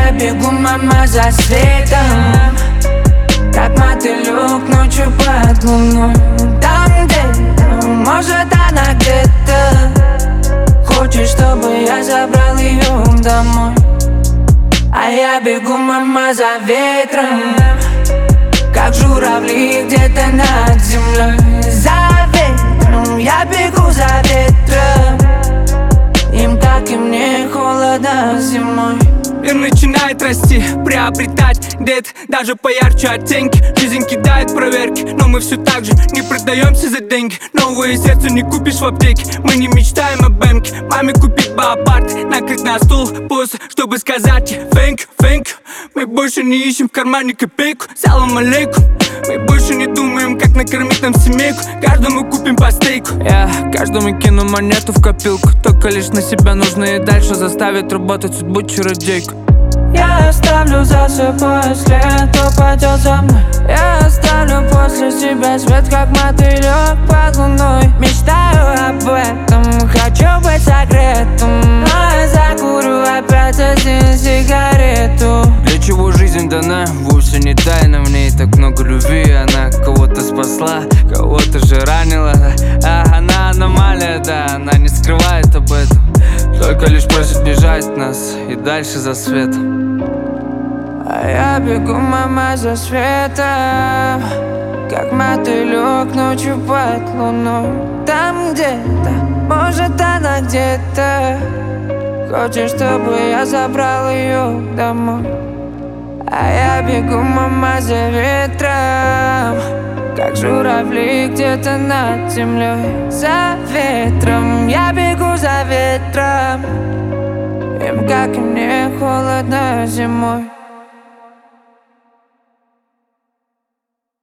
я бегу, мама, за светом, как мотылёк ночью под луной. Там где-то, может она где-то хочет, чтобы я забрал её домой. А я бегу, мама, за ветром, как журавли где-то над землей. За ветром, я бегу за ветром, им так и мне холодно зимой. Мир начинает расти, приобретать где-то даже поярче оттенки. Жизнь кидает проверки, но мы все так же не продаемся за деньги. Новое сердце не купишь в аптеке, мы не мечтаем об эмке. Маме купить по апарте, накрыть на стол после, чтобы сказать ей thank you. Мы больше не ищем в кармане копейку, салам алейкум. Мы больше не думаем, как накормить нам семейку, каждому купим по стейку. Я каждому кину монету в копилку, только лишь на себя нужно и дальше заставить работать судьбу чародейку. Я оставлю за собой след, кто пойдет за мной. Я оставлю после себя свет, как мотылёк под луной. Мечтаю об этом, хочу быть согретым, но я закурю опять один сигарету. Для чего жизнь дана, вовсе не тайна. В ней так много любви, она кого-то спасла, кого-то же ранила. А она аномалия, да, она не скрывает об этом, только лишь просит бежать нас и дальше за светом. А я бегу, мама, за светом, как мотылёк ночью под луной. Там где-то, может она где-то хочет, чтобы я забрал её домой. А я бегу, мама, за ветром, как журавли где-то над землей. За ветром, я бегу за ветром, им как и мне холодно зимой.